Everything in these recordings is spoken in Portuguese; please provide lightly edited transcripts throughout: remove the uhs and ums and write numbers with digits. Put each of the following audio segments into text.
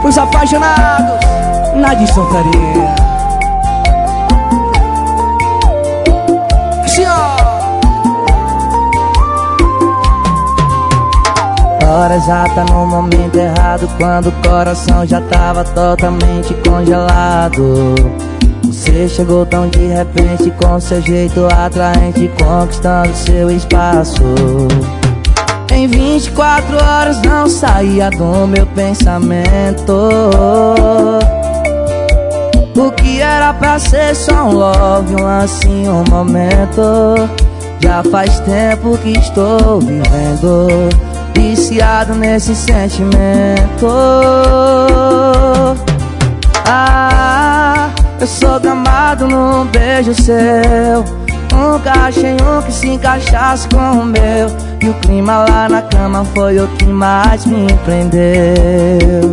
Os apaixonados na dissantaria. Hora exata no momento errado, quando o coração já tava totalmente congelado. Você chegou tão de repente, com seu jeito atraente, conquistando seu espaço. Em 24 horas não saía do meu pensamento. O que era pra ser só um love, um lance, um momento. Já faz tempo que estou vivendo, viciado nesse sentimento. Eu sou gamado num beijo seu. Nunca achei um que se encaixasse com o meu. E o clima lá na cama foi o que mais me prendeu.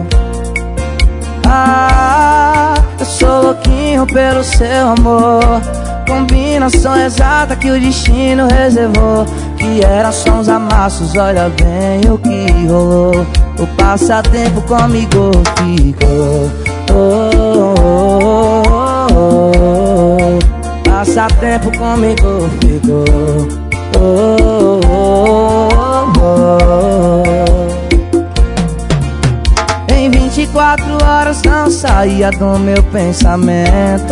Eu sou louquinho pelo seu amor. Combinação exata que o destino reservou. Que eram só uns amassos, olha bem o que rolou. O passatempo comigo ficou. Passatempo comigo ficou. Em 24 horas não saía do meu pensamento.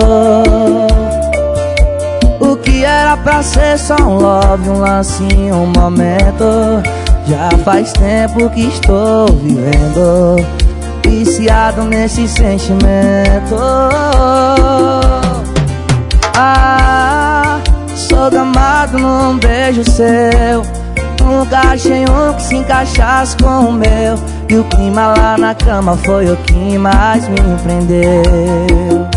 O que era pra ser só um love, um lance, um momento. Já faz tempo que estou vivendo, viciado nesse sentimento. Sou gamado num beijo seu. Nunca achei um que se encaixasse com o meu. E o clima lá na cama foi o que mais me prendeu.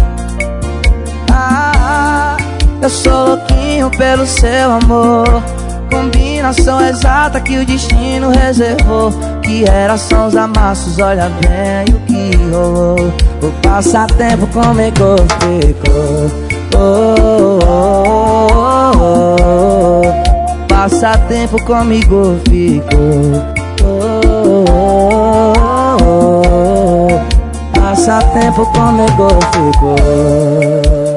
Eu sou louquinho pelo seu amor. Combinação exata que o destino reservou. Que era só uns amassos, olha bem o que rolou. O passatempo comigo ficou. Passatempo comigo ficou. Passatempo comigo ficou.